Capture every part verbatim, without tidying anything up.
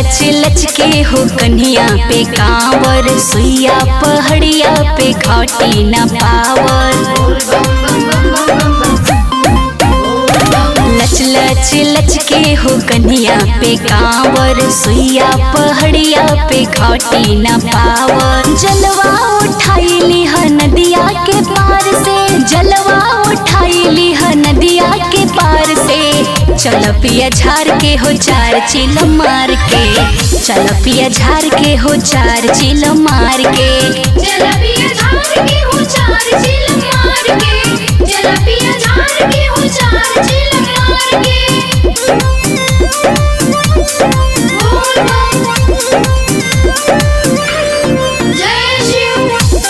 लच लच के हो कन्हिया पे कांवर, सुइया पहाड़िया पे घाटी न पावर। लच लच लच के हो कन्हिया पे कांवर, सुइया पहाड़िया पे घाटी न पावर। जलवा उठाई लिहा नदिया के पार से, जलवा उठाई लिहा नदिया के पार से। चल पिया झार के हो चार चिल मार के, चल पिया झार के हो चार चिल मार के। चल पिया झार के हो चार चिल मार के, चल पिया झार के हो चार चिल मार के। जय शिव।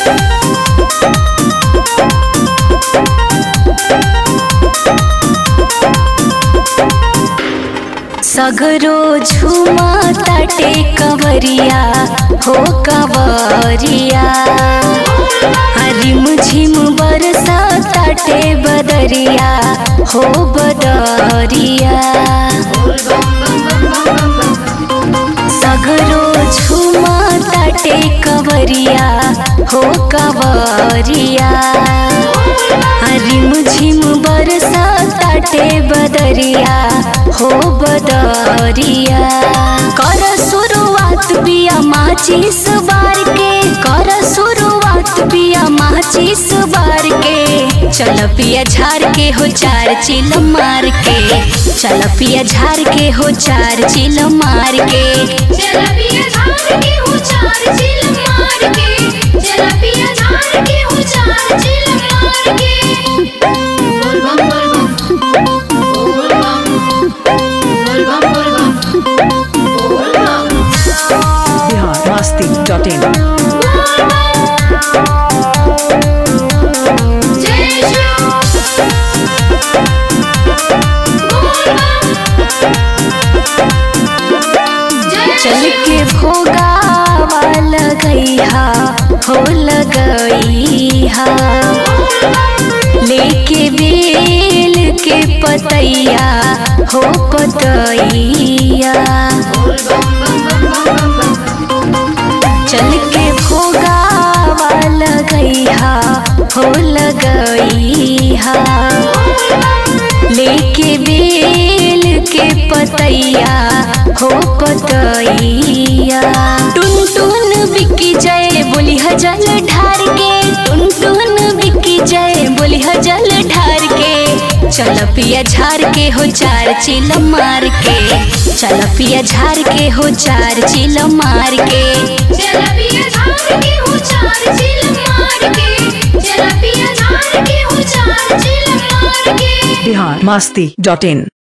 सगरो झुमा ताटे कवरिया हो कवरिया, रिम झिम बरसा ताटे बदरिया हो बदरिया। सगरो झुमा ताटे कवरिया हो कवरिया, रिम झिम बरसा ताटे बदरिया हो बदरिया। कर शुरुआत पिया माचिस बार के, कर शुरुआत पिया माचिस बार के। चल पिया झार के हो चार चिल मार के, चल पिया झार के हो चार चिल मार के। चल पिया झार के हो चार चिल मार के, चल पिया झार के हो चार चिल मार के। बोल बम बोल बम बोल बम, बोल बम बोल बम बोल बम। बिहार मस्ती डॉट इन। जय शिव। बोल बम। चल के भोगावा लगैहा हो लगैहा, लेके बेल के पतैया हो पतैया। चल के भोगावा लगैहा हो लगैहा, लेके बेल के पतैया हो पतैया। टुन टुन बिकी जय बोली जल ढार के, टुन टुन बिकी जय बोली जल ढार के। चल पिया झार के हो चार चिल मार के, चल पिया झार के हो चार चिल मार के। चल पिया झार के हो चार चिल मार के, चल पिया झार के हो चार चिल मार के। बिहार मस्ती डॉट इन।